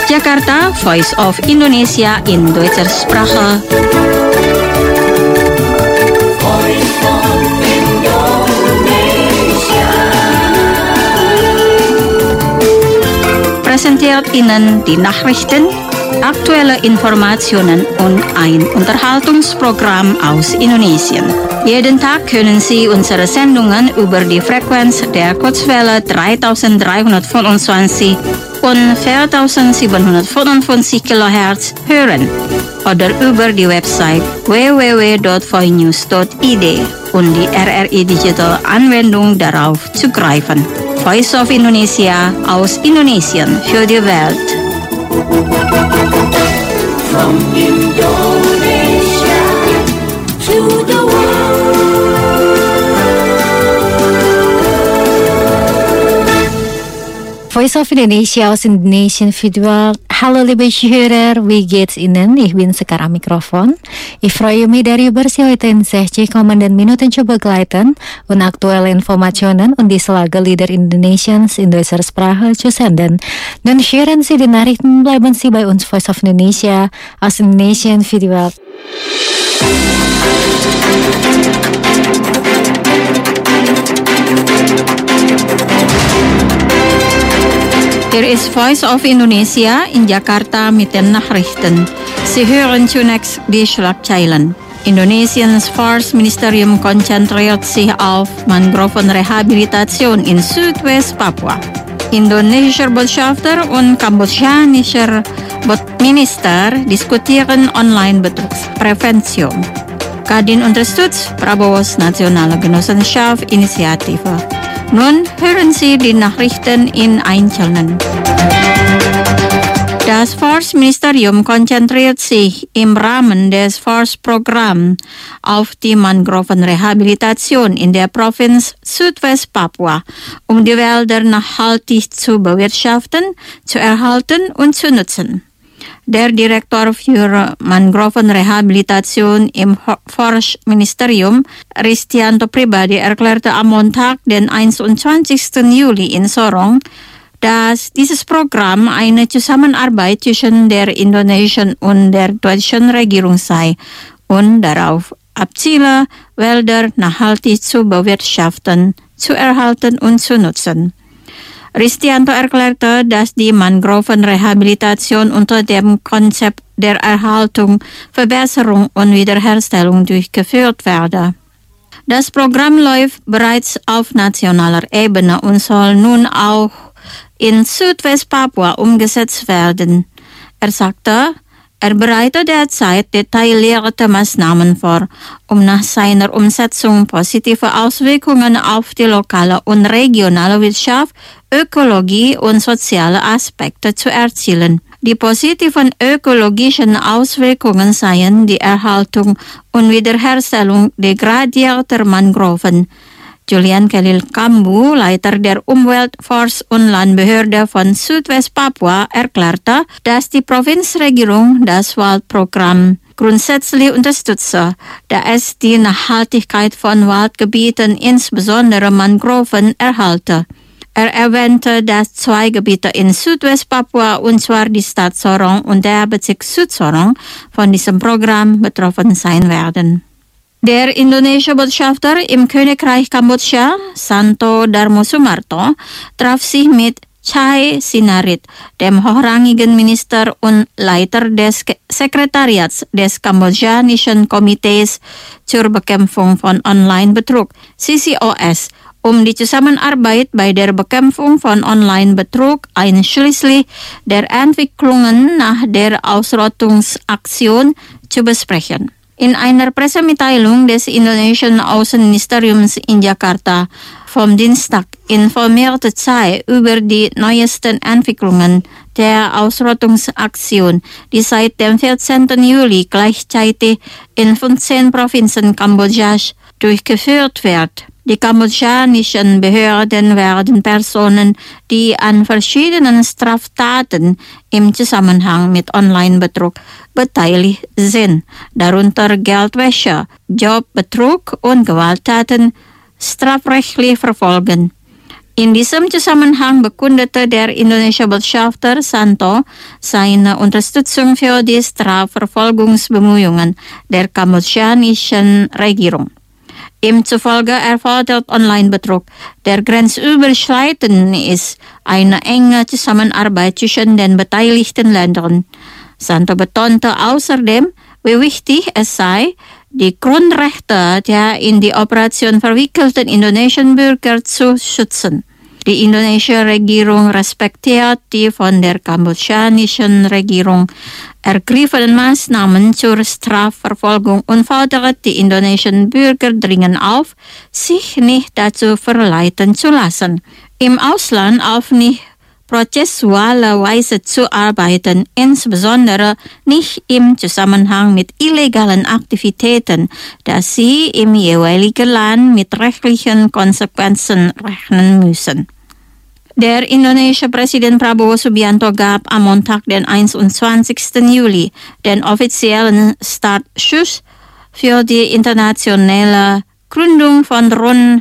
Jakarta, Voice of Indonesia in Deutscher Sprache. Präsentiert Ihnen die Nachrichten, aktuelle Informationen und ein Unterhaltungsprogramm aus Indonesien. Jeden Tag können Sie unsere Sendungen über die Frequenz der Kurzwelle 3325 und 4755 kHz hören oder über die Website www.voinews.id und die RRI Digital Anwendung darauf zugreifen. Voice of Indonesia aus Indonesien für die Welt. From Indonesia to the Voice of Indonesia aus Indonesian Virtual. Hallo liebe Zuhörer, wie geht's Ihnen? Ich bin Sekar am Mikrofon. Ich freue mich darüber, Sie heute in 60 kommenden Minuten zu begleiten und aktuelle Informationen und die Lage Lieder Indonesiens in deutscher Sprache zu senden. Nun hören Sie die Nachrichten, bleiben Sie bei uns Voice of Indonesia aus Indonesian Virtual. Hier ist Voice of Indonesia in Jakarta mit den Nachrichten. Sie hören zunächst die Schlagzeilen. Indonesiens Forstministerium konzentriert sich auf Mangrovenrehabilitation in Südwest-Papua. Indonesischer Botschafter und kambodschanischer Minister diskutieren Online-Betrugsprävention. Kadin unterstützt Prabowo's Nationale Genossenschaft-Initiative. Nun hören Sie die Nachrichten in Einzelnen. Das Forstministerium konzentriert sich im Rahmen des Forstprogramms auf die Mangrovenrehabilitation in der Provinz Südwest-Papua, um die Wälder nachhaltig zu bewirtschaften, zu erhalten und zu nutzen. Der Direktor für Mangrovenrehabilitation im Forstministerium, Ristianto Pribadi, erklärte am Montag, den 21. Juli in Sorong, dass dieses Programm eine Zusammenarbeit zwischen der indonesischen und der deutschen Regierung sei und darauf abziele, Wälder nachhaltig zu bewirtschaften, zu erhalten und zu nutzen. Ristianto erklärte, dass die Mangrovenrehabilitation unter dem Konzept der Erhaltung, Verbesserung und Wiederherstellung durchgeführt werde. Das Programm läuft bereits auf nationaler Ebene und soll nun auch in Südwest-Papua umgesetzt werden. Er sagte, er bereite derzeit detaillierte Maßnahmen vor, um nach seiner Umsetzung positive Auswirkungen auf die lokale und regionale Wirtschaft, Ökologie und soziale Aspekte zu erzielen. Die positiven ökologischen Auswirkungen seien die Erhaltung und Wiederherstellung degradierter Mangroven. Julian Khalil Kambu, Leiter der Umwelt-, Forst- und Landbehörde von Südwest-Papua, erklärte, dass die Provinzregierung das Waldprogramm grundsätzlich unterstütze, da es die Nachhaltigkeit von Waldgebieten, insbesondere Mangroven, erhalte. Er erwähnte, dass 2 Gebiete in Südwest-Papua, und zwar die Stadt Sorong und der Bezirk Südsorong, von diesem Programm betroffen sein werden. Der indonesische Botschafter im Königreich Kambodscha, Santo Darmo Sumarto, traf sich mit Chai Sinarit, dem hochrangigen Minister und Leiter des Sekretariats des Kambodschanischen Komitees zur Bekämpfung von Online-Betrug, CCOS, um die Zusammenarbeit bei der Bekämpfung von Online-Betrug einschließlich der Entwicklungen nach der Ausrottungsaktion zu besprechen. In einer Pressemitteilung des indonesischen Außenministeriums in Jakarta vom Dienstag informierte Chai über die neuesten Entwicklungen der Ausrottungsaktion, die seit dem 14. Juli gleichzeitig in 15 Provinzen Kambodschas durchgeführt wird. Die kambodschanischen Behörden werden Personen, die an verschiedenen Straftaten im Zusammenhang mit Online-Betrug beteiligt sind, darunter Geldwäsche, Jobbetrug und Gewalttaten, strafrechtlich verfolgen. In diesem Zusammenhang bekundete der Indonesische Botschafter Santo seine Unterstützung für die Strafverfolgungsbemühungen der kambodschanischen Regierung. Ihm zufolge erfordert Online-Betrug, der grenzüberschreitend ist, eine enge Zusammenarbeit zwischen den beteiligten Ländern. Santo betonte außerdem, wie wichtig es sei, die Grundrechte der in die Operation verwickelten indonesischen Bürger zu schützen. Die indonesische Regierung respektiert die von der kambodschanischen Regierung ergriffenen Maßnahmen zur Strafverfolgung und fordert die indonesischen Bürger dringend auf, sich nicht dazu verleiten zu lassen, im Ausland auf nicht prozessuale Weise zu arbeiten, insbesondere nicht im Zusammenhang mit illegalen Aktivitäten, da sie im jeweiligen Land mit rechtlichen Konsequenzen rechnen müssen. Der indonesische Präsident Prabowo Subianto gab am Montag, den 21. Juli, den offiziellen Startschuss für die internationale Gründung von rund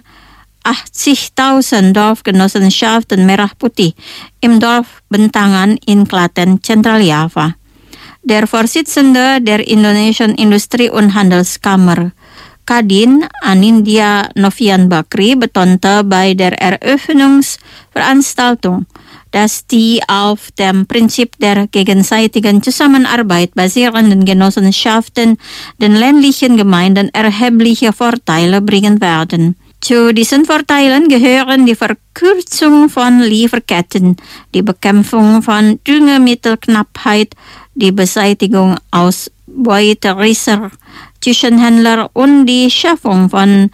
80.000 Dorfgenossenschaften Merah Putih im Dorf Bentangan in Klaten, Zentraljava. Der Vorsitzende der Indonesischen Industrie- und Handelskammer, Kadin Anindya Novian Bakri, betonte bei der Eröffnungsveranstaltung, dass die auf dem Prinzip der gegenseitigen Zusammenarbeit basierenden Genossenschaften den ländlichen Gemeinden erhebliche Vorteile bringen werden. Zu diesen Vorteilen gehören die Verkürzung von Lieferketten, die Bekämpfung von Düngemittelknappheit, die Beseitigung ausbeuterischer Zwischenhändler und die Schaffung von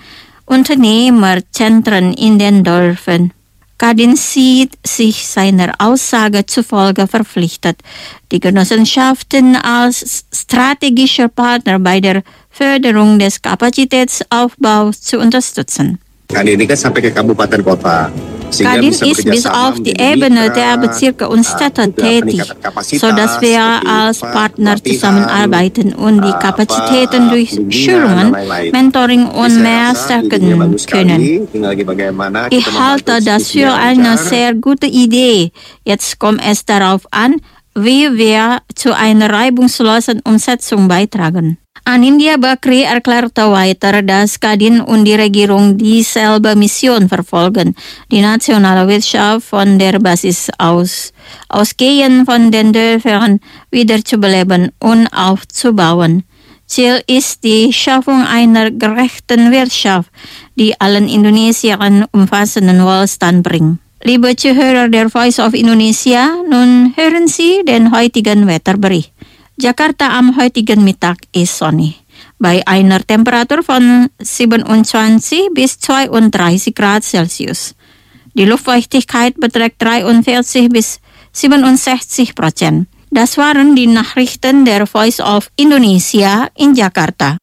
Unternehmerzentren in den Dörfern. Kadin sieht sich seiner Aussage zufolge verpflichtet, die Genossenschaften als strategischer Partner bei der Förderung des Kapazitätsaufbaus zu unterstützen. Kadin ini kan sampai ke kabupaten kota. Kadin ist bis auf die Ebene der Bezirke und Städte tätig, sodass wir als Partner zusammenarbeiten und die Kapazitäten durch Schulungen, Mentoring und mehr stärken können. Ich halte das für eine sehr gute Idee. Jetzt kommt es darauf an, wie wir zu einer reibungslosen Umsetzung beitragen. Anindya Bakri erklärte weiter, dass Kadin und die Regierung dieselbe Mission verfolgen, die nationale Wirtschaft von der Basis ausgehend von den Dörfern wiederzubeleben und aufzubauen. Ziel ist die Schaffung einer gerechten Wirtschaft, die allen Indonesiern umfassenden Wohlstand bringt. Liebe Zuhörer der Voice of Indonesia, nun hören Sie den heutigen Wetterbericht. Jakarta am heutigen Mittag ist sonnig. Bei einer Temperatur von 27 bis 32 Grad Celsius. Die Luftfeuchtigkeit beträgt 43 bis 67%. Das waren die Nachrichten der Voice of Indonesia in Jakarta.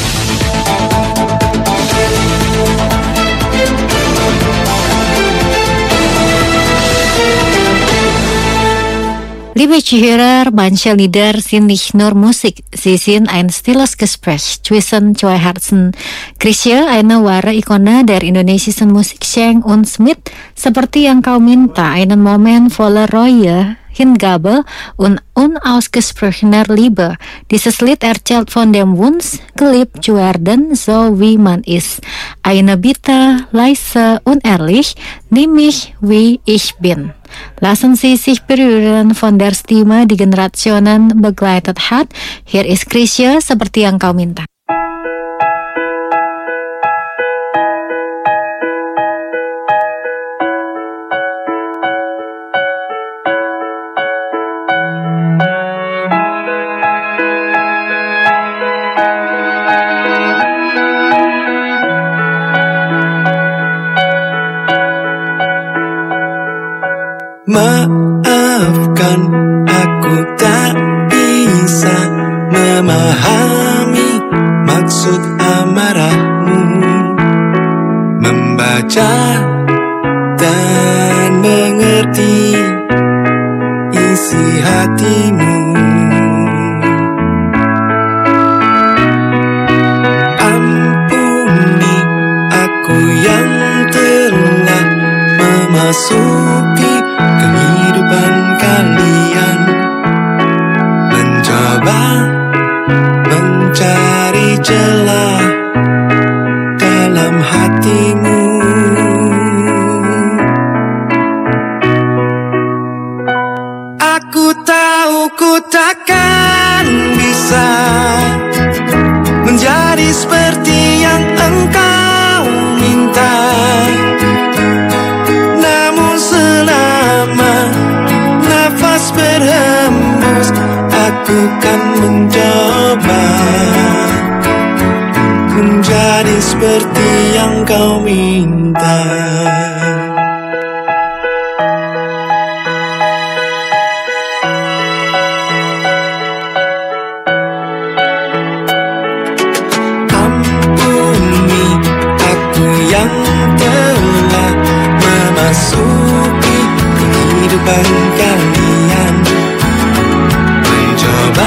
Liebe Zuhörer, manche Lieder sind nicht nur Musik, sie sind ein stilles Gespräch zwischen zwei Herzen. Chrisye, eine wahre Ikone der indonesischen Musikgenre und Smith, seperti yang kau minta, einen Moment voller Reue, Hingabe und unausgesprochener Liebe. Dieses Lied erzählt von dem Wunsch, geliebt zu werden, so wie man ist. Eine Bitte, leise und ehrlich, nimm mich, wie ich bin. Lassen Sie sich berühren von der Stimme, die Generationen begleitet hat. Hier ist Chrisye, seperti yang kau minta. Maafkan, aku tak bisa memahami maksud amarahmu, membaca dan mengerti isi hatimu. Ampuni aku yang telah memahami memasuki kehidupan kalian, mencoba mencari celah dalam hatimu. Aku tahu ku takkan bisa menjadi seperti yang engkau minta, namun selama nafas berhembus, aku kan mencoba menjadi seperti yang kau minta. Memasuki kehidupan kalian, mencoba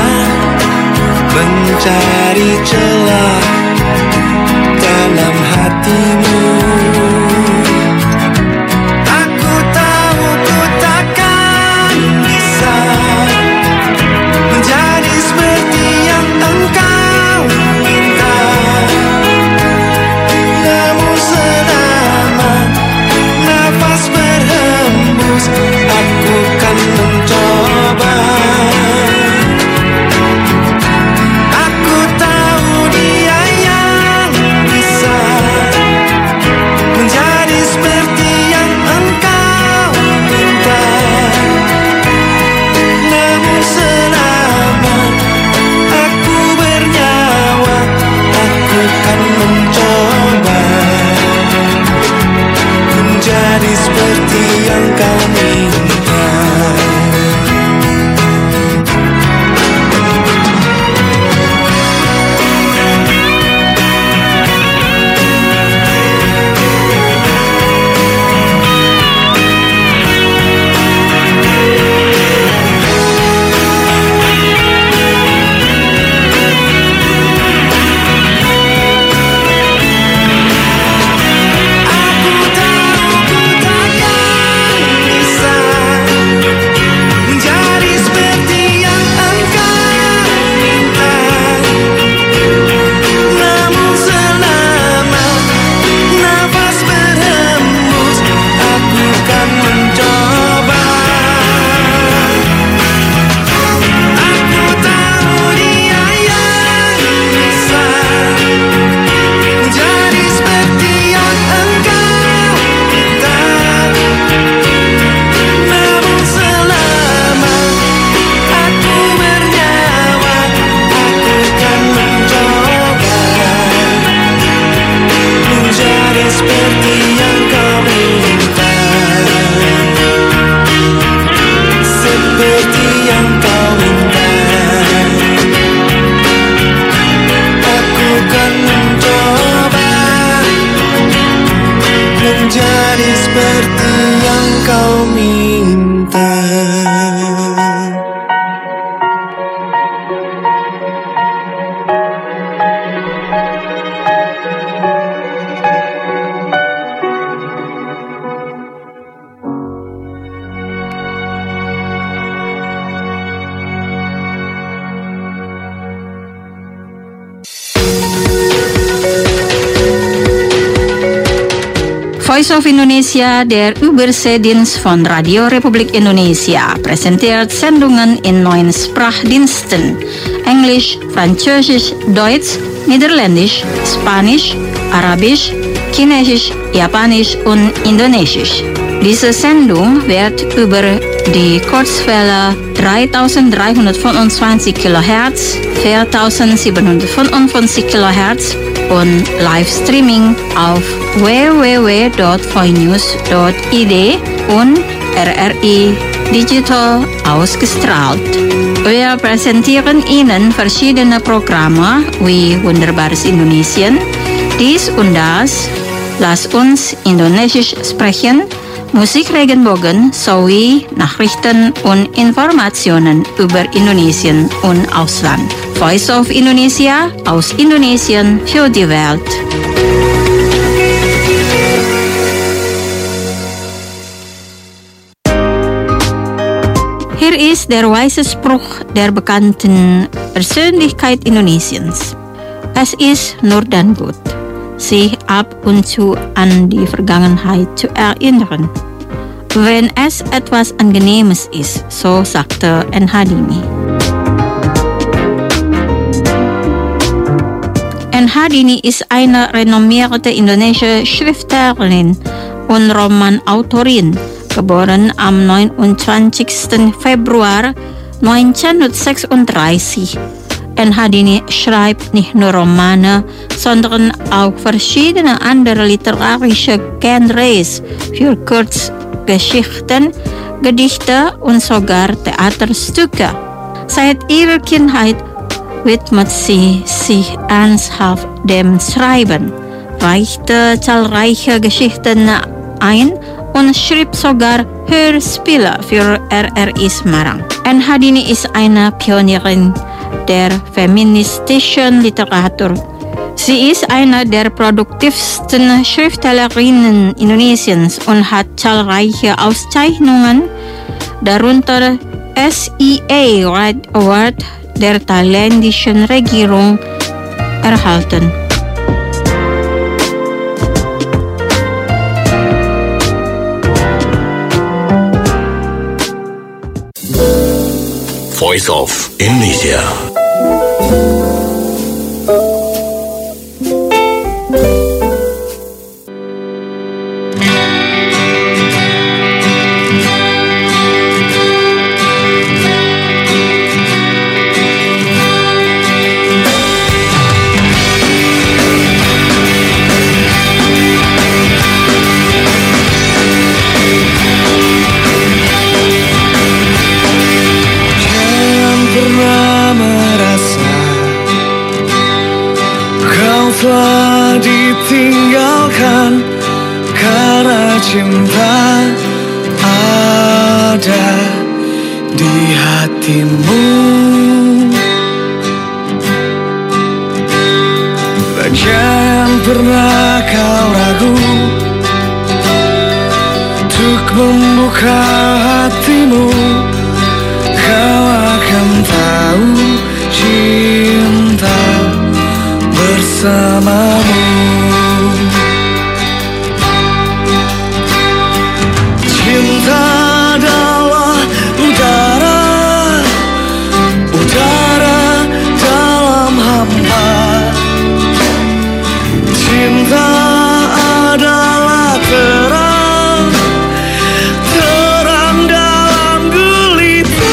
mencari celah dalam hatimu. Aku tahu ku takkan bisa menjadi seperti yang engkau minta, namun selama nafas berhembus, aku kan mencoba. Aku tahu Dia yang bisa menjadi seperti yang engkau minta, namun selama aku bernyawa, aku kan mencoba menjadi seperti yang kau minta. Menjadi seperti yang kau minta. Voice of Indonesia, der Überseedienst von Radio Republik Indonesia, präsentiert Sendungen in 9 Sprachdiensten: Englisch, Französisch, Deutsch, Niederländisch, Spanisch, Arabisch, Chinesisch, Japanisch und Indonesisch. Diese Sendung wird über die Kurzwelle 3325 kHz, 4755 kHz und Livestreaming auf www.voinews.id und RRI Digital ausgestrahlt. Wir präsentieren Ihnen verschiedene Programme wie Wunderbares Indonesien, dies und das, Lass uns Indonesisch sprechen, Musik Regenbogen sowie Nachrichten und Informationen über Indonesien und Ausland. Voice of Indonesia, aus Indonesien für die Welt. ist der weise Spruch der bekannten Persönlichkeit Indonesiens. Es ist nur dann gut, sich ab und zu an die Vergangenheit zu erinnern, wenn es etwas Angenehmes ist, so sagte Enhadini. Enhadini ist eine renommierte indonesische Schriftstellerin und Romanautorin, geboren am 29. Februar 1936. Enhadini schreibt nicht nur Romane, sondern auch verschiedene andere literarische Genres für Kurzgeschichten, Gedichte und sogar Theaterstücke. Seit ihrer Kindheit widmet sie sich ernsthaft dem Schreiben, reichte zahlreiche Geschichten ein und schrieb sogar Hörspiele für RRI Semarang. Enhadini ist eine Pionierin der feministischen Literatur. Sie ist eine der produktivsten Schriftstellerinnen Indonesiens und hat zahlreiche Auszeichnungen, darunter SEA Right Award der thailändischen Regierung, erhalten. Voice of Indonesia. Telah ditinggalkan karena cinta ada di hatimu. Jangan pernah kau ragu untuk membuka hatimu. Kau akan tahu cinta bersamamu. Cinta adalah udara, udara dalam hampa. Cinta adalah terang, terang dalam gulita.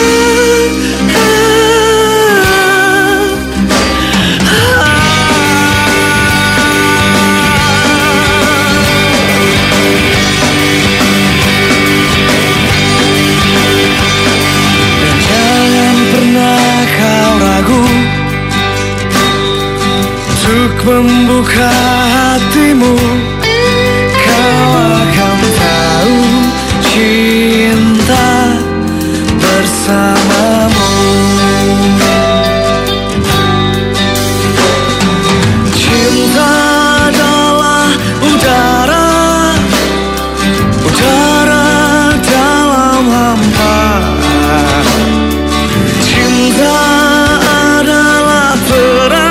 Membuka hatimu, kau akan tahu cinta bersamamu. Cinta adalah udara, udara dalam hampa. Cinta adalah terang,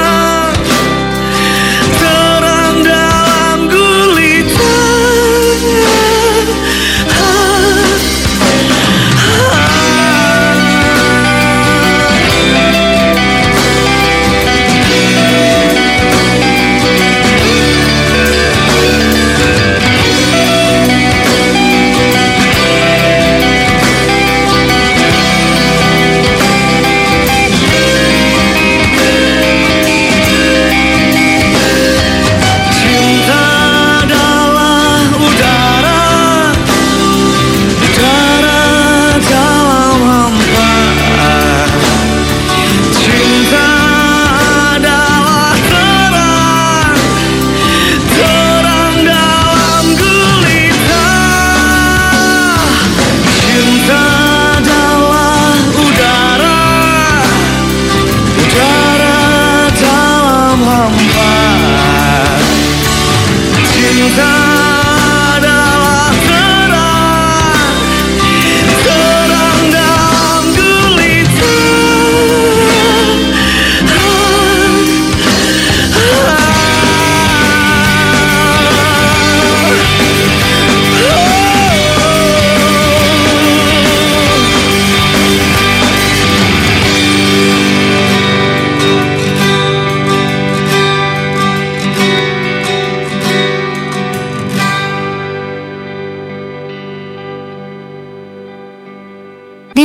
terang dalam gulita.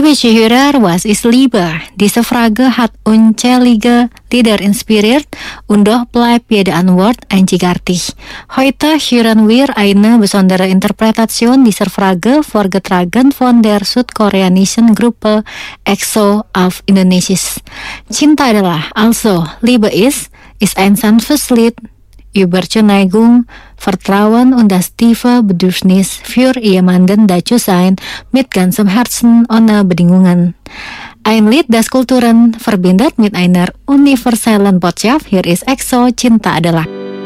Liebe Zuhörer, was ist Liebe? Diese Frage hat unzählige Lieder inspiriert und doch bleibt jede Antwort einzigartig. Heute hören wir eine besondere Interpretation dieser Frage vorgetragen von der südkoreanischen Gruppe EXO auf Indonesisch. Cinta adalah, also Liebe ist ein sanftes Lied über Zuneigung, Vertrauen und das tiefe Bedürfnis für jemanden da zu sein mit ganzem Herzen ohne Bedingungen. Ein Lied, das Kulturen verbindet mit einer universellen Botschaft. Hier ist EXO, Cinta adalah.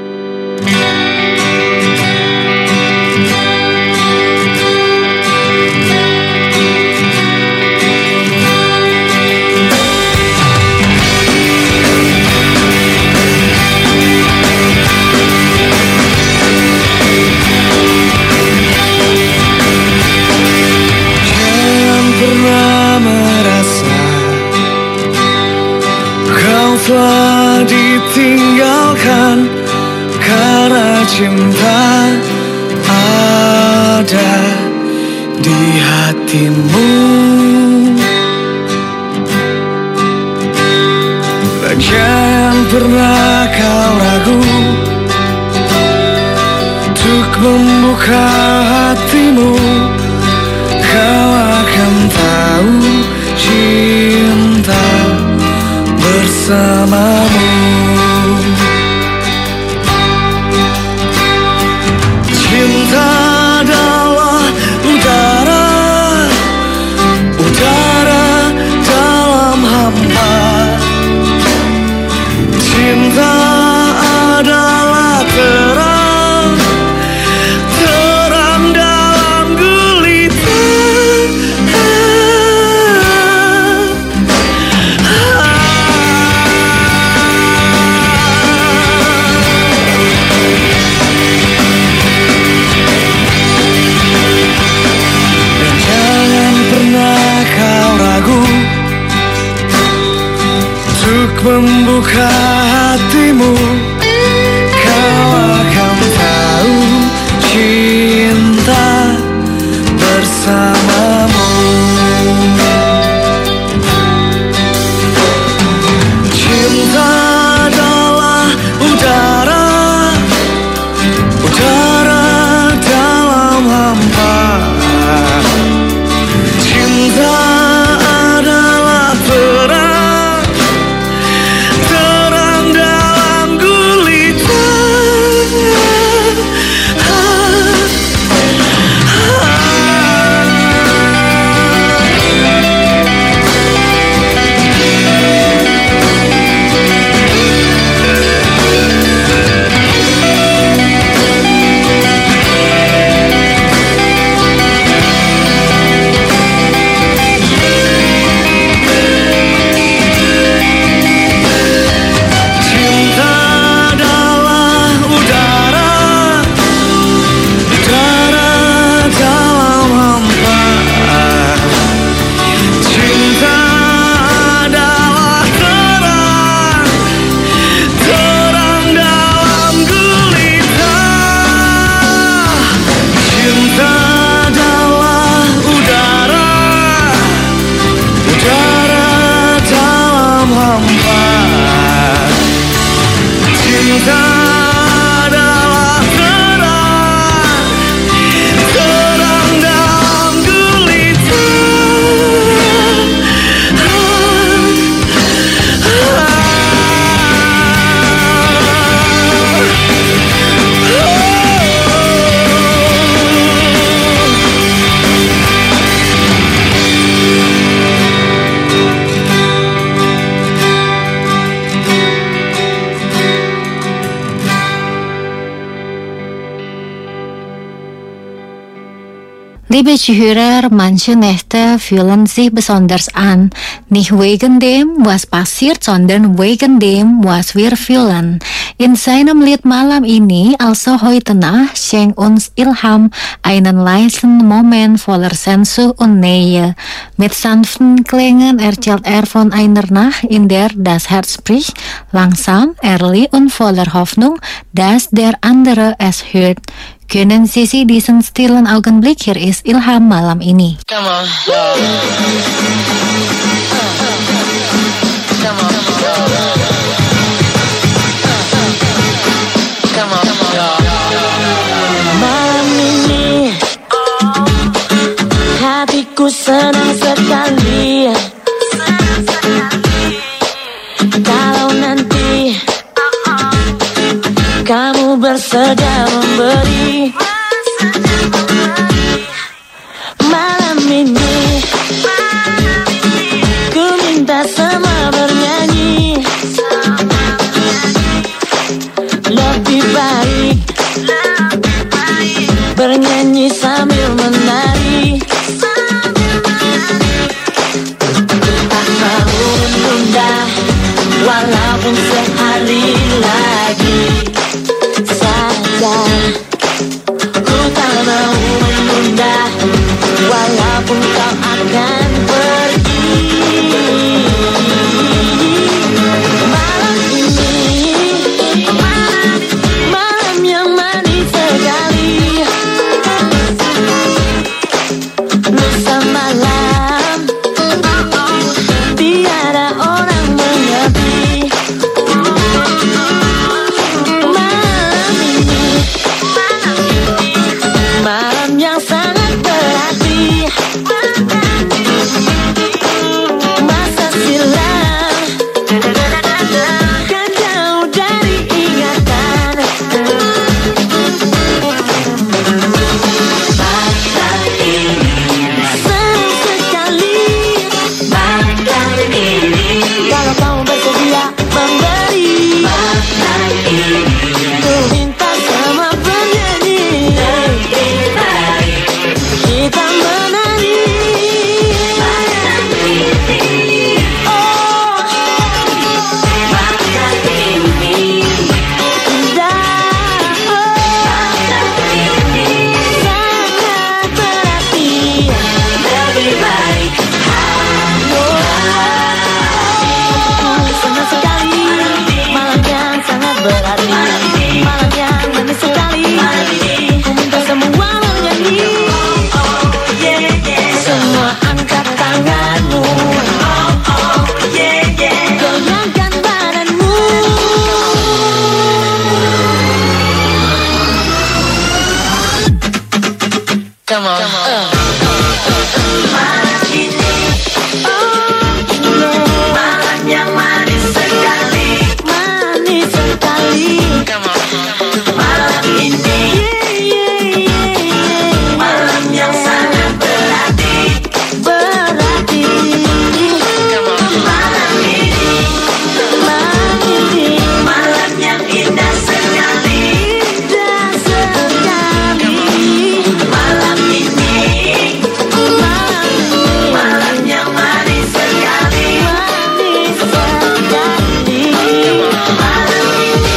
Telah ditinggalkan karena cinta ada di hatimu. Jangan pernah kau ragu untuk membuka hatimu. Kau akan tahu cinta bersamamu. Cinta adalah udara, udara dalam hampa. Cinta adalah terang, terang dalam gulita. Membuka hatimu, kau akan tahu cinta bersamamu. Cinta adalah udara, udara dalam hampa. Cinta adalah terang, Liebe Zuhörer, manche Nächte fühlen sich besonders an. Nicht wegen dem, was passiert, sondern wegen dem, was wir fühlen. In seinem Lied malam ini, also heute Nacht, schenkt uns Ilham einen leisen Moment voller Sehnsucht und Nähe. Mit sanften Klängen erzählt von einer Nacht, in der das Herz bricht, langsam, ehrlich und voller Hoffnung, dass der andere es hört. Kunnen Sie diesen stillen Augenblick? Hier is Ilham malam ini. Come on. Come on. Come on. Malam ini hatiku senang sekali. Kalau nanti kamu bersedia memberi. Malam ini ku minta semua bernyanyi. Lebih baik bernyanyi sambil menari. Tak mau menunda walaupun sehari lagi saja. Ku tak mau menunda walaupun kau akan pergi. Malam ini malam yang manis sekali. Lusa malam tiada orang mengerti. Malam ini malam yang sangat berarti. Masa silam kan jauh dari ingatan. Malam ini seru sekali. Malam ini kalau kau bersedia memberi. Malam ini ku minta sama bernyanyi. Lebih baik kita menari. Malam ini oh malam ini indah. Malam ini sangat berarti. Lebih baik senang sekali. Malam yang sangat berarti. Malam yang manis sekali. Ku minta semua bernyanyi. Semua angkat tanganmu. Goyangkan badanmu. Come on. Malam ini malam yang manis sekali. Manis sekali. Malam ini malam yang sangat berarti. Berarti. Malam ini malam yang indah sekali. Indah sekali. Malam ini malam yang manis sekali. Manis sekali. Malam ini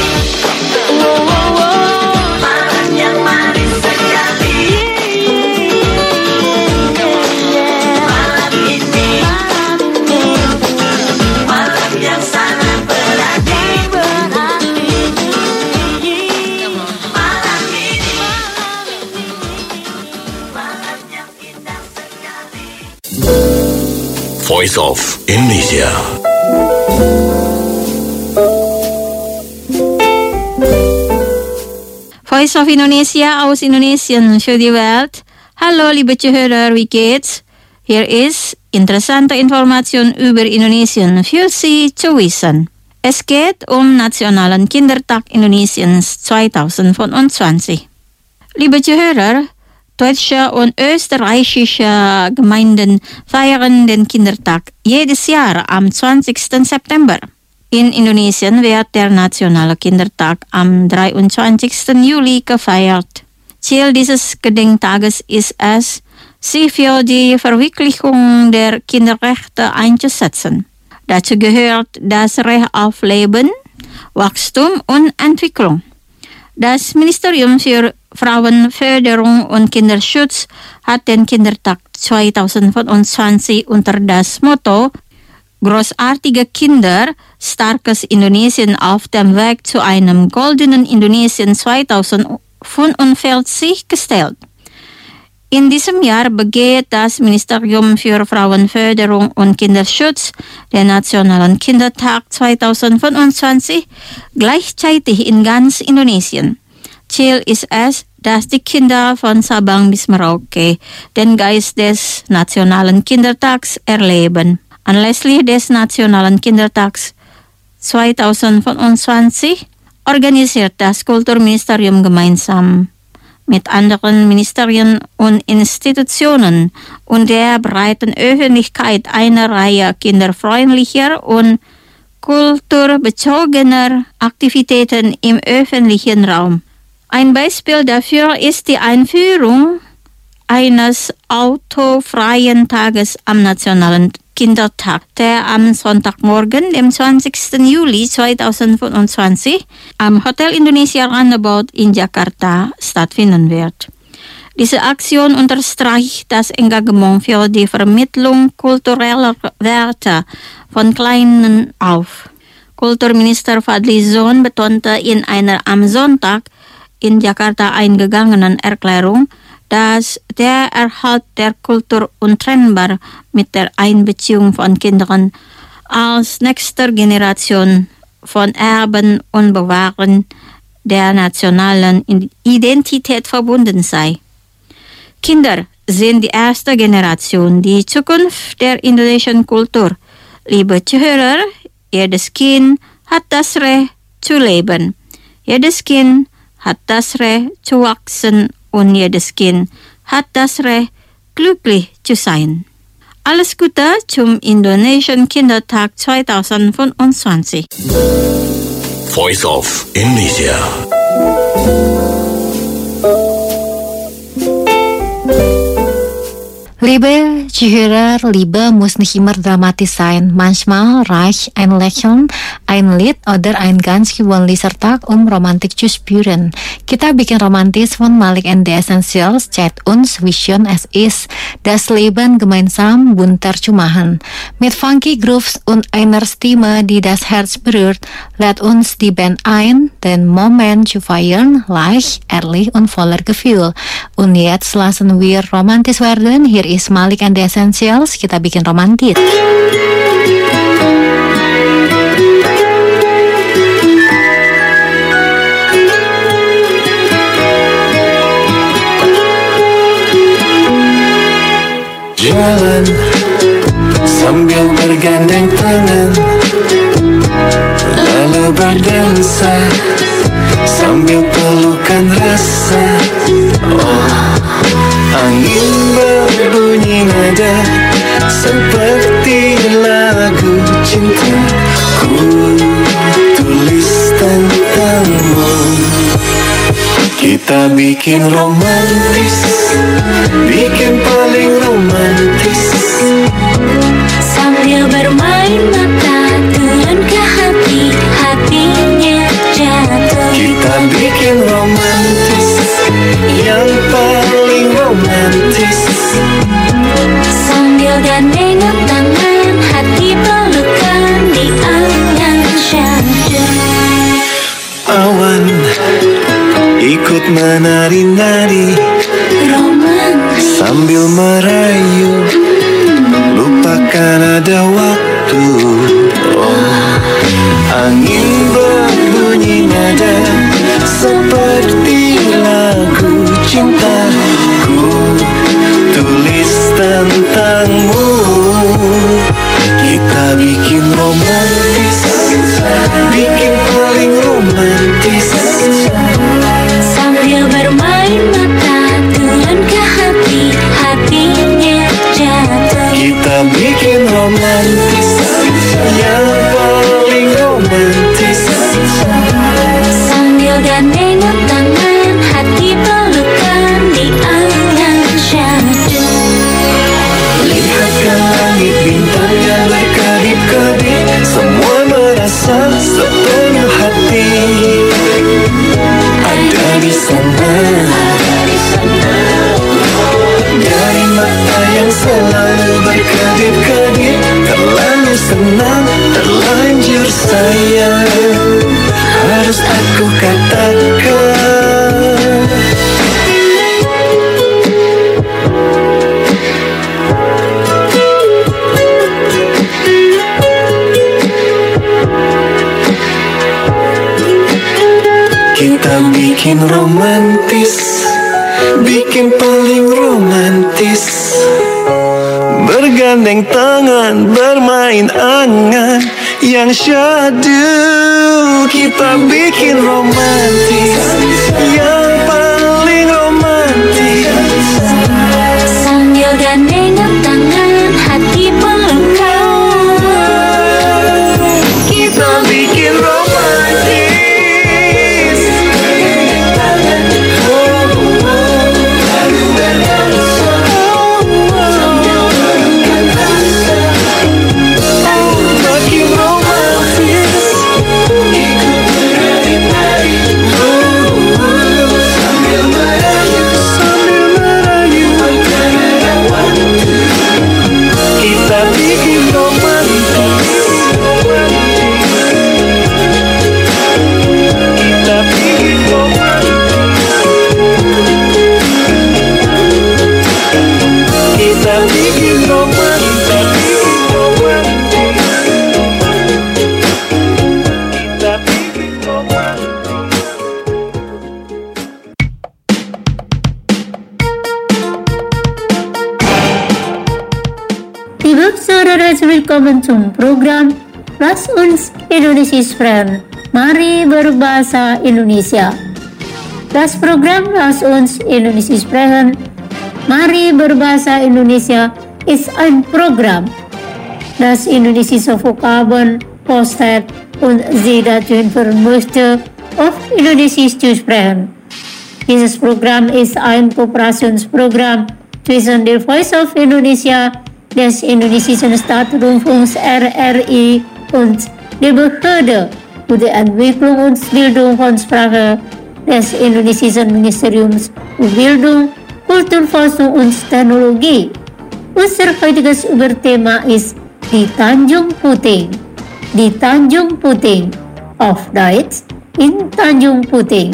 malam yang manis sekali. Malam ini malam yang sangat berarti. Malam ini malam yang indah sekali. Voice of Indonesia. Voice of Indonesia aus Indonesien für die Welt. Hallo liebe Zuhörer, wie geht's? Hier ist interessante Information über Indonesien für Sie zu wissen. Es geht um Nationalen Kindertag Indonesiens 2025. Liebe Zuhörer, deutsche und österreichische Gemeinden feiern den Kindertag jedes Jahr am 20. September. In Indonesien wird der Nationale Kindertag am 23. Juli gefeiert. Ziel dieses Gedenktages ist es, sich für die Verwirklichung der Kinderrechte einzusetzen. Dazu gehört das Recht auf Leben, Wachstum und Entwicklung. Das Ministerium für Frauenförderung und Kinderschutz hat den Kindertag 2025 unter das Motto Großartige Kinder, starkes Indonesien auf dem Weg zu einem goldenen Indonesien 2025 45 gestellt. In diesem Jahr begeht das Ministerium für Frauenförderung und Kinderschutz den Nationalen Kindertag 2025 gleichzeitig in ganz Indonesien. Ziel ist es, dass die Kinder von Sabang bis Merauke den Geist des Nationalen Kindertags erleben. Anlässlich des Nationalen Kindertags 2025 organisiert das Kulturministerium gemeinsam mit anderen Ministerien und Institutionen und der breiten Öffentlichkeit eine Reihe kinderfreundlicher und kulturbezogener Aktivitäten im öffentlichen Raum. Ein Beispiel dafür ist die Einführung eines autofreien Tages am Nationalen Kindertag, der am Sonntagmorgen, dem 20. Juli 2025, am Hotel Indonesia Runabout in Jakarta stattfinden wird. Diese Aktion unterstreicht das Engagement für die Vermittlung kultureller Werte von Kleinen auf. Kulturminister Fadlizon betonte in einer am Sonntag in Jakarta eingegangenen Erklärung, dass der Erhalt der Kultur untrennbar mit der Einbeziehung von Kindern als nächster Generation von Erben und Bewahren der nationalen Identität verbunden sei. Kinder sind die erste Generation, die Zukunft der indonesischen Kultur. Liebe Zuhörer, jedes Kind hat das Recht zu leben. Jedes Kind hat das Recht zu wachsen und jedes Kind hat das Recht, glücklich zu sein. Alles Gute zum Indonesian Kindertag 2025. Voice of Indonesia. Liebe Zuhörer, liebe muss nicht immer dramatisch sein. Manchmal reicht ein Lächeln, ein Lied oder ein ganz gewöhnlicher Tag, Romantik zu spüren. Kita bikin romantis von Malik and the Essentials, zeigt uns Vision es ist, das Leben gemeinsam bunter zu machen. Mit funky Grooves und einer Stimme, die das Herz berührt, lädt uns die Band ein, den Moment zu feiern, leicht, ehrlich und voller Gefühl. Und jetzt lassen wir romantis werden. Hier ist Malik and the Essentials, kita bikin romantis. Jalan sambil bergandeng tangan, lalu berdansa sambil pelukan rasa. Angin berbunyi nada seperti lagu cinta. Ku tulis tentangmu. Kita bikin romantis, bikin paling romantis. Sambil bermain mata turun ke hati, hatinya jatuh. Kita bikin romantis, yang paling romantis. Sambil gandengan tangan, hati pelukan di angan syahdu. Awan ikut menari-nari, Romantis sambil merayu, lupakan ada waktu. Angin berbunyi nada seperti lagu cinta. Ku tulis tentangmu. Kita bikin romantis, bikin paling romantis. sambil bermain mata turun ke hati, hatinya jatuh. Kita bikin romantis, yang paling romantis. Sambil gandengan tangan, hati pelukan di angan syahdu. romantis, bikin paling romantis. Bergandeng tangan, bermain angan, yang syadu kita bikin romantis, yang paling romantis. Sambil gandengan tangan, hati pelukan, Kita bikin romantis. Makin romantis. Sambil merayu, kita bikin romantis. Kita bikin romantis. Kita bikin romantis. Kita bikin romantis. Liebe saudara, willkommen zum Programm Lass uns Indonesia sprechen. Mari berbahasa Indonesia. Das Programm Lass uns Indonesia sprechen. Mari berbahasa Indonesia ist ein Programm, das indonesische Vokabeln postet und Sie dazu informieren möchte, auf Indonesisch zu sprechen. Dieses Programm ist ein Kooperationsprogramm zwischen der Voice of Indonesia, des indonesischen Staatsrundfunks RRI und der Behörde für die Entwicklung und Bildung von Sprache des indonesischen Ministeriums für Bildung, Kulturforschung und Technologie. Unser heutiges Überthema ist die Tanjung Puting. Die Tanjung Puting, auf Deutsch in Tanjung Puting.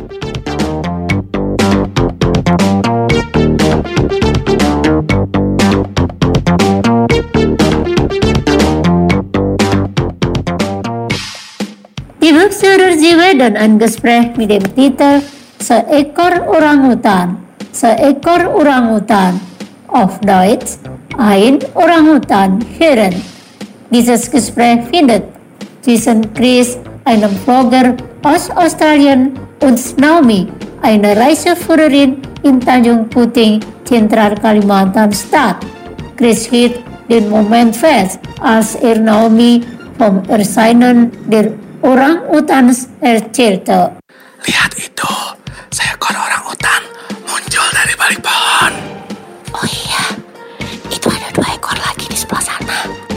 Liebe Hörer, Sie werden ein Gespräch mit dem Titel Seekor Orangutan. Seekor Orangutan, auf Deutsch ein Orangutan hören. Dieses Gespräch findet zwischen Chris, einem Vlogger aus Australien, und Naomi, eine Reiseführerin in Tanjung Puting, Zentral Kalimantan statt. Chris hielt den Moment fest, als Naomi vom Erscheinen der Orang-Utans erzählte. Lihat itu, seekor orang utan muncul dari balik pohon. oh iya, itu ada 2 ekor lagi di sebelah sana.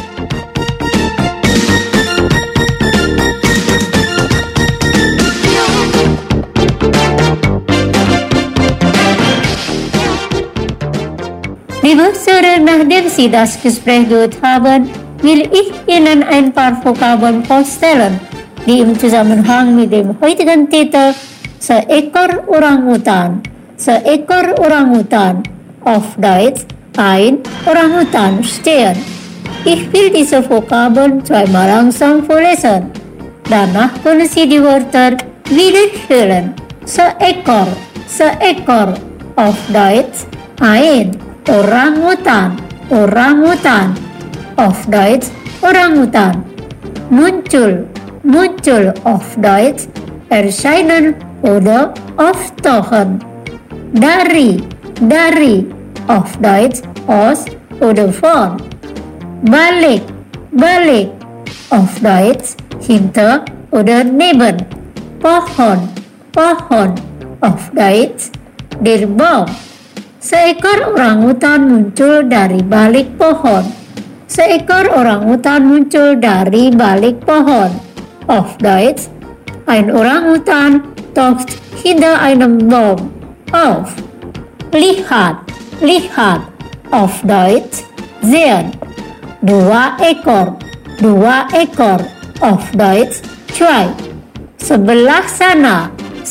Liebe Hörer, nachdem Sie das Gespräch gehört haben, will ich Ihnen ein paar Vokabeln vorstellen, die im Zusammenhang mit dem heutigen Titel Seekor Orangutan. Seekor Orangutan, auf Deutsch ein Orangutan stehen. Ich will diese Vokabeln zweimal langsam vorlesen. Danach können Sie die Wörter wiederholen. Seekor, seekor, auf Deutsch ein Orangutan, orangutan, auf Deutsch Orangutan. Muncul, muncul, auf Deutsch erscheinen oder auftauchen. Dari, dari, auf Deutsch aus oder von. Balik, balik, auf Deutsch hinter oder neben. Pohon, pohon, auf Deutsch der Baum. Seekor orangutan muncul dari balik pohon. Seekor orangutan muncul dari balik pohon. Auf Deutsch, ein Orangutan taucht hinter einem Baum auf. Lihat, lihat, auf Deutsch sehen. 2 ekor, 2 ekor, auf Deutsch 2. Sebelah sana,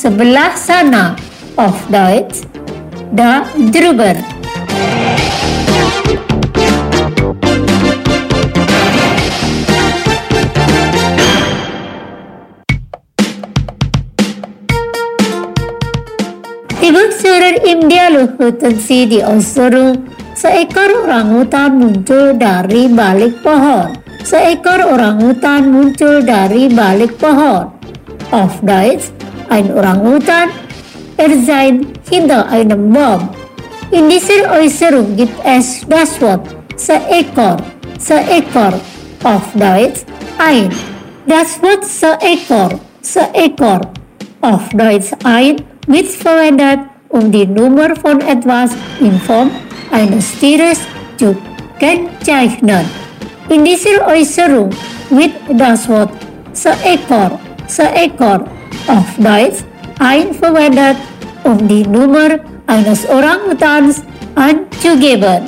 auf Deutsch da drüber. Ibuksuran Imdialuh hutansi di Osoro, seekor orangutan muncul dari balik pohon. Seekor orangutan muncul dari balik pohon. Auf Deutsch, ein Orangutan sein hinter einem Baum. In dieser Äußerung gibt es das Wort seekor, seekor, auf Deutsch ein. Das Wort seekor, auf Deutsch ein, wird verwendet, die Nummer von etwas in Form eines Tieres zu kennzeichnen. In dieser Äußerung wird das Wort seekor, auf Deutsch ein verwendet, die Nummer eines Orangutans anzugeben.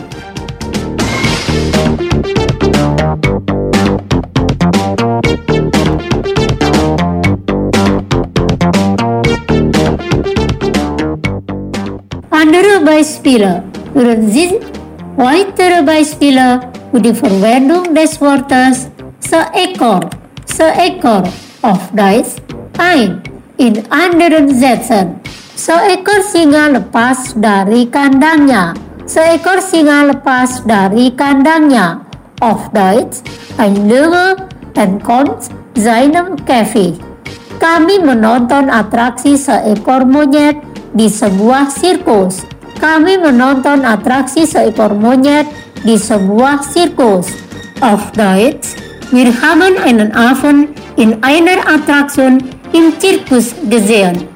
Andere Beispiele würden Sie weitere Beispiele für die Verwendung des Wortes seekor, auf Deutsch ein, in anderen Sätzen. Seekor singa lepas dari kandangnya. Seekor singa lepas dari kandangnya. Auf Deutsch, ein Löwe entkommt seinem Käfig. Kami menonton atraksi seekor monyet di sebuah sirkus. Kami menonton atraksi seekor monyet di sebuah sirkus. Auf Deutsch, wir haben einen Affen in einer Attraktion im Zirkus gesehen.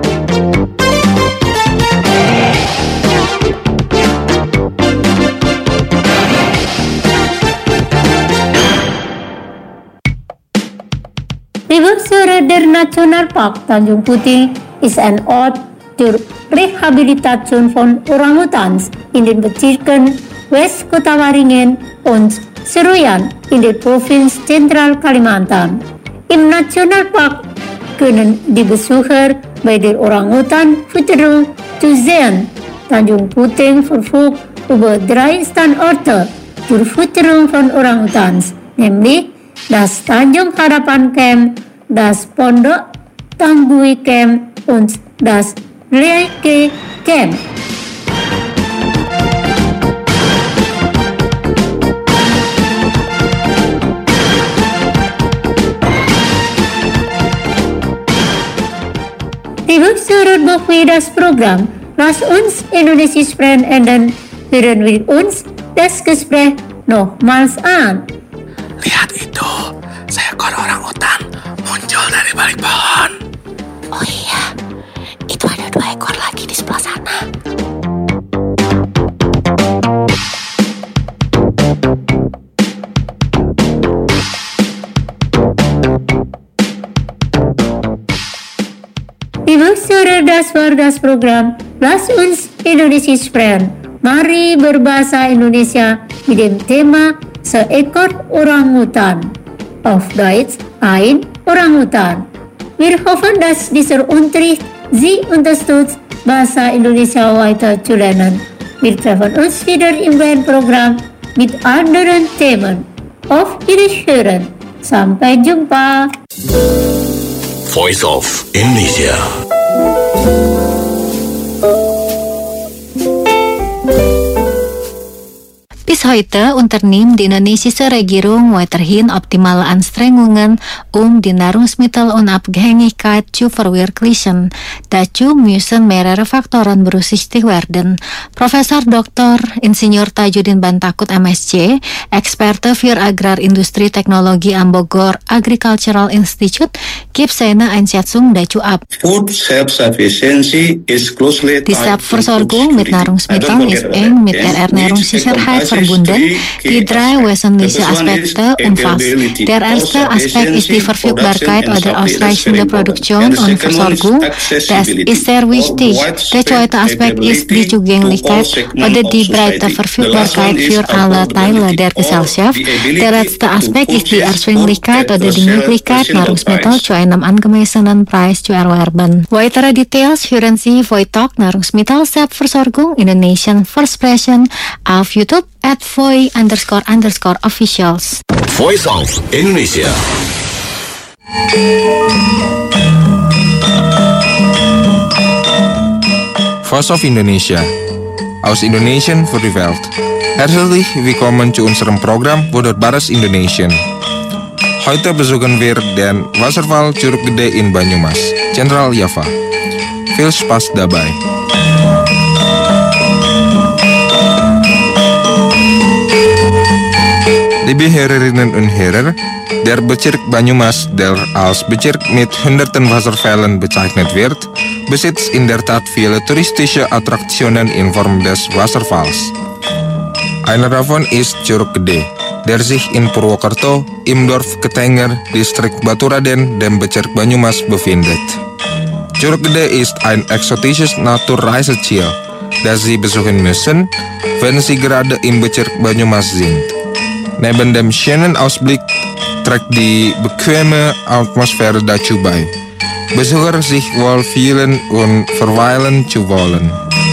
Riviera der Nationalpark Tanjung Puting ist ein Ort zur Rehabilitation von Orangutans in den Bezirken Westkota Waringin und Seruyan in der Provinz Zentral Kalimantan. Im Nationalpark können die Besucher bei der Orangutan-Fütterung zusehen. Tanjung Puting verfügt über 3 Standorte zur Fütterung von Orangutans, nämlich das Tanjung Harapan Camp, das Pondok Tanggui Camp und das Leke Camp. Terus bevor das Programm Lass uns Indonesia sprechen enden, hören wir uns das Gespräch nochmals an. Lihat itu, seekor orangutan muncul dari balik pohon. Oh iya, itu ada 2 ekor lagi di sebelah sana. Liebe Hörer, das war das Programm Lass uns Indonesia sprechen. Mari berbahasa Indonesia mit dem Thema seekor Orangutan. Auf Deutsch ein Orangutan. Wir hoffen, dass dieser Unterricht Sie unterstützt, Bahasa Indonesia weiter zu lernen. Wir treffen uns wieder im neuen Programm mit anderen Themen. Auf Wiederhören. Sampai jumpa. Voice of Indonesia. Bis heute unternimmt die indonesische Regierung weiterhin optimale Anstrengungen, die Nahrungsmittel Unabhängigkeit zu verwirklichen. Dazu müssen mehrere Faktoren berücksichtigt werden. Professor Dr. Insinyur Tajudin Bantakut MSc, Experte für Agrarindustrie Teknologi am Bogor Agricultural Institute, gibt seine Einschätzung dazu ab. Food self-sufficiency is closely Die Selbstversorgung mit Nahrungsmitteln ist eng mit der Ernährungssicherheit verbunden. Die 3 wesentliche Aspekte umfasst. Der erste Aspekt ist die Verfügbarkeit oder ausreichende Produktion und Versorgung. Das ist sehr wichtig. Der zweite Aspekt ist die Zugänglichkeit oder die breite Verfügbarkeit für alle Teile der Gesellschaft. Der letzte Aspekt ist die Erschwinglichkeit oder die Möglichkeit, Nahrungsmittel zu einem angemessenen Preis zu erwerben. Weitere Details hören Sie Voitalk Nahrungsmittel Selbstversorgung Indonesian Versprechen auf YouTube @voi__officials. Voice of Indonesia. Voice of Indonesia. Aus Indonesian voor de wereld. Herzlich willkommen zu unserem Programm Wonderbares Indonesian. Heute besuchen wir den Wasserfall Curug Gede in Banyumas, Central Java. Viel Spaß dabei. Liebe Hörerinnen und Hörer, der Bezirk Banyumas, der als Bezirk mit hunderten Wasserfällen bezeichnet wird, besitzt in der Tat viele touristische Attraktionen in Form des Wasserfalls. Einer davon ist Curug Gede, der sich in Purwokerto im Dorf Ketenger, Distrik Baturaden, dem Bezirk Banyumas befindet. Curug Gede ist ein exotisches Naturreiseziel, das Sie besuchen müssen, wenn Sie gerade im Bezirk Banyumas sind. Neben dem schönen Ausblick trägt die bequeme Atmosphäre dazu bei, Besucher sich wohlfühlen und verweilen zu wollen.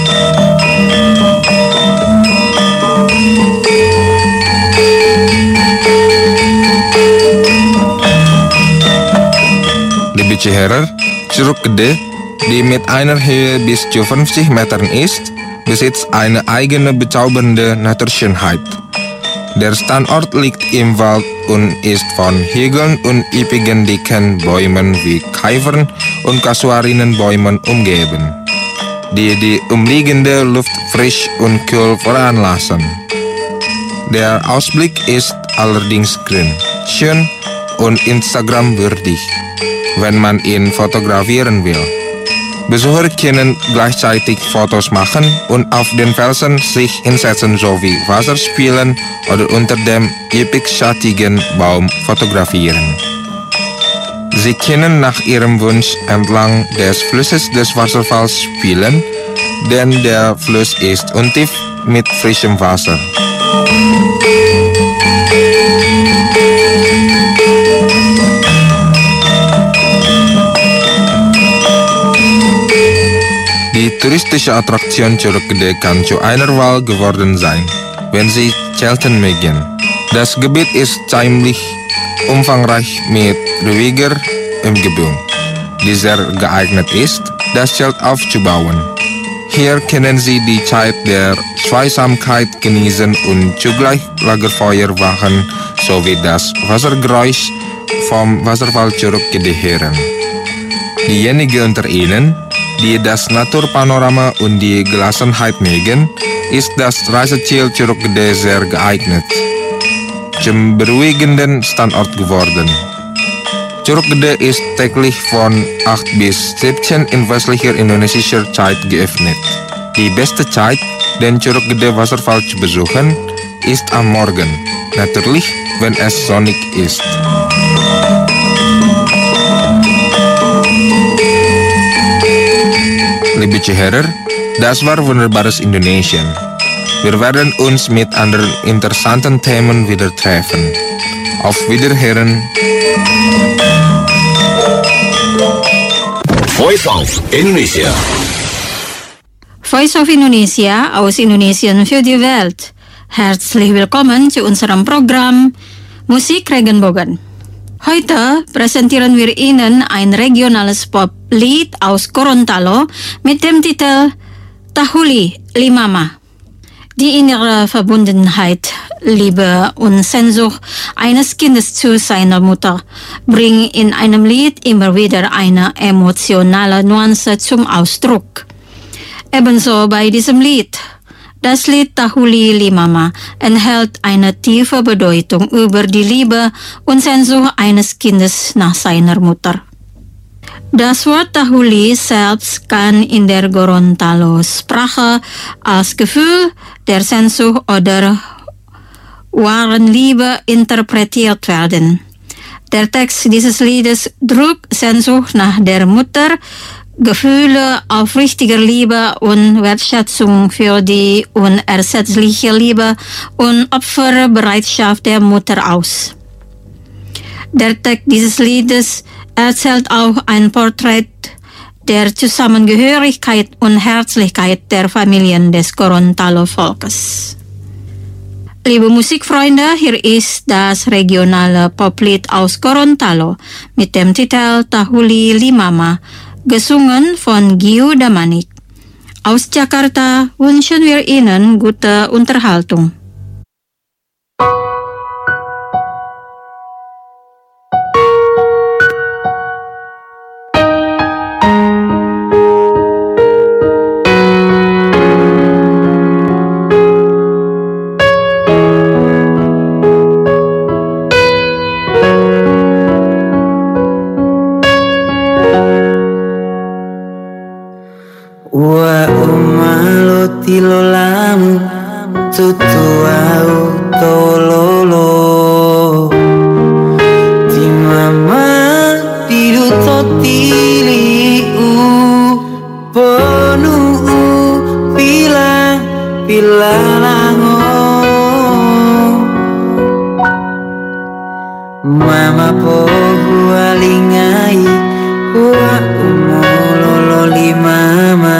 Liebe Zuhörer, Curug Gede, die mit einer Höhe bis zu 50 Metern ist, besitzt eine eigene bezaubernde Naturschönheit. Der Standort liegt im Wald und ist von Hügeln und üppigen dicken Bäumen wie Kiefern und Kasuarinenbäumen umgeben, die die umliegende Luft frisch und kühl veranlassen. Der Ausblick ist allerdings grün, schön und Instagram-würdig, wenn man ihn fotografieren will. Besucher können gleichzeitig Fotos machen und auf den Felsen sich hinsetzen sowie Wasser spielen oder unter dem üppig schattigen Baum fotografieren. Sie können nach ihrem Wunsch entlang des Flusses des Wasserfalls spielen, denn der Fluss ist untief mit frischem Wasser. Die touristische Attraktion Curug Gede kann zu einer Wahl geworden sein, wenn Sie zelten mögen. Das Gebiet ist ziemlich umfangreich mit ruhiger Umgebung, die sehr geeignet ist, das Zelt aufzubauen. Hier können Sie die Zeit der Zweisamkeit genießen und zugleich Lagerfeuer wachen sowie das Wassergeräusch vom Wasserfall Curug Gede hören. Diejenigen unter Ihnen, die das Naturpanorama und die Gelassenheit mögen, ist das Reiseziel Curug Gede sehr geeignet. Zum beruhigenden Standort geworden. Curug Gede ist täglich von 8 bis 17 in westlicher indonesischer Zeit geöffnet. Die beste Zeit, den Curug Gede Wasserfall zu besuchen, ist am Morgen, natürlich, wenn es sonnig ist. Liebe Zuhörer, das war Wunderbares Indonesien. Wir werden uns mit anderen interessanten Themen wieder treffen. Auf Wiederhören. Voice of Indonesia. Voice of Indonesia aus Indonesien für die Welt. Herzlich willkommen zu unserem Programm Musik Regenbogen. Heute präsentieren wir Ihnen ein regionales Poplied aus Gorontalo mit dem Titel Tahuli Limama, die innere Verbundenheit, Liebe und Sehnsucht eines Kindes zu seiner Mutter bringen in einem Lied immer wieder eine emotionale Nuance zum Ausdruck. Ebenso bei diesem Lied. Das Lied Tahuli Limama enthält eine tiefe Bedeutung über die Liebe und Sehnsucht eines Kindes nach seiner Mutter. Das Wort Tahuli selbst kann in der Gorontalo-Sprache als Gefühl der Sehnsucht oder wahren Liebe interpretiert werden. Der Text dieses Liedes drückt Sehnsucht nach der Mutter, Gefühle aufrichtiger Liebe und Wertschätzung für die unersetzliche Liebe und Opferbereitschaft der Mutter aus. Der Text dieses Liedes erzählt auch ein Porträt der Zusammengehörigkeit und Herzlichkeit der Familien des Gorontalo-Volkes. Liebe Musikfreunde, hier ist das regionale Poplied aus Gorontalo mit dem Titel Tahuli Limama, gesungen von Giu Damanik. Aus Jakarta wünschen wir Ihnen gute Unterhaltung. Wa umalo tilolamu tutu au tololo di mama tidu totili ponu pila lango mama po alingai wa umolo li mama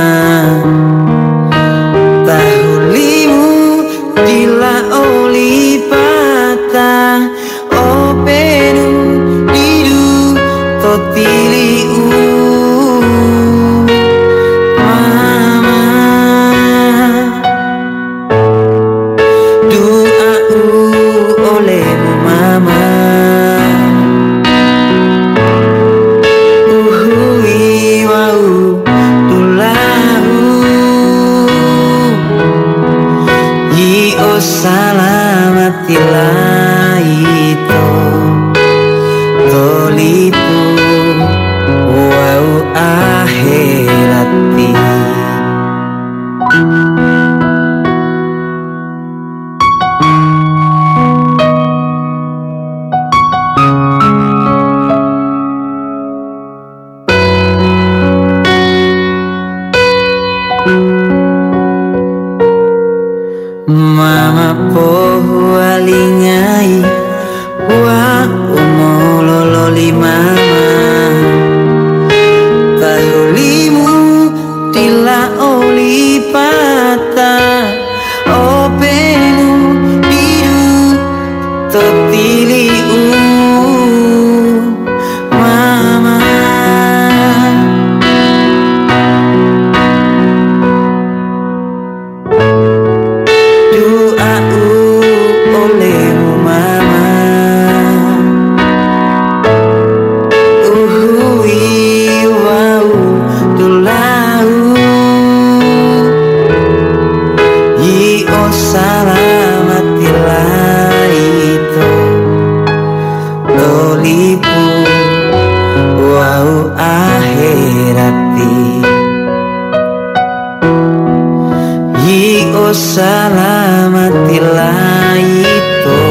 tahulimu dila oli patah openu didu totili mama doa olehmu mama uhui wau dulahu yi o salamatilah itu tolipu wau akhirati mama po alingai wa umololo li mama tahulimu tila oli patah openu didu totili mama doa olehmu mama uhui wau dulahu yi o salamatilah itu tolipu wau akhirati yi o salamatilah itu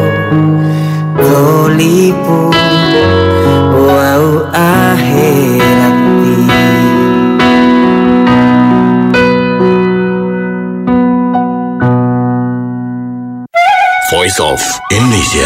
tolipu wau akhirati. Voice of Indonesia.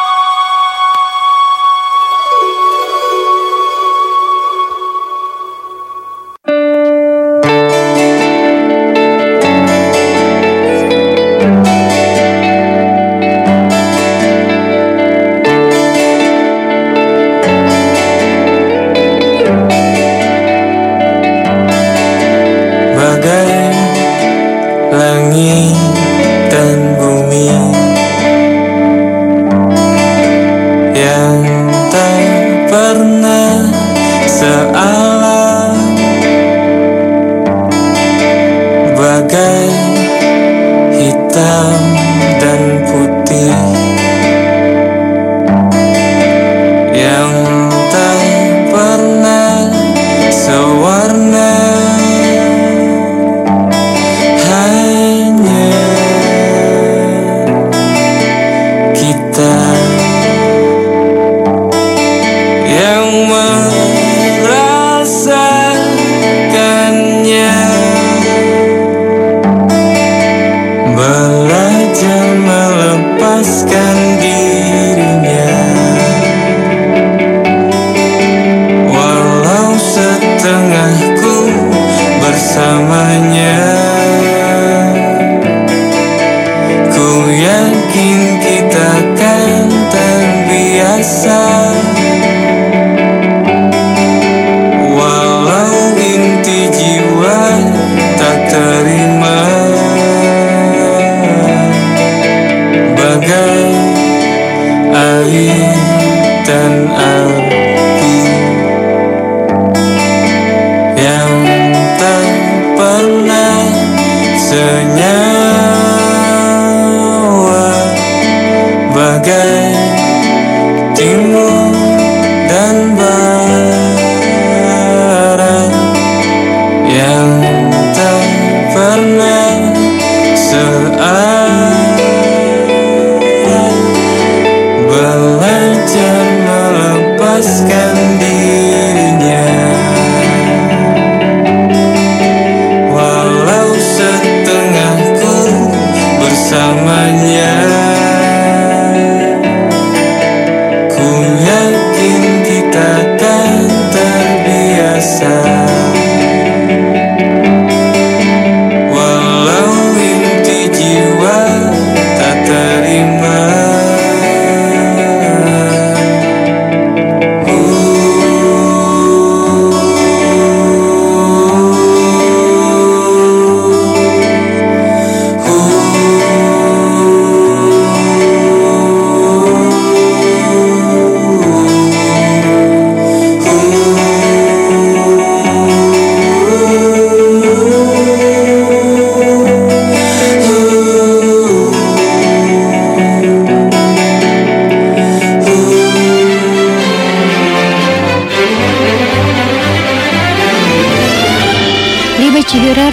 Bagai langit dan bumi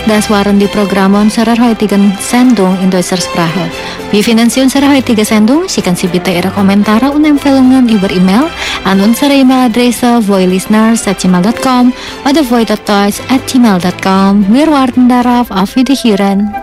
das waren die Programme unserer heutigen Sendung in deutscher Sprache. Wir finden Sie unsere heutige Sendung. Schicken Sie bitte Ihre Kommentare und Empfehlungen über E-Mail an unsere E-Mail-Adresse voilisteners@gmail.com oder voi.deutsch@gmail.com. Wir warten darauf. Auf Wiederhören.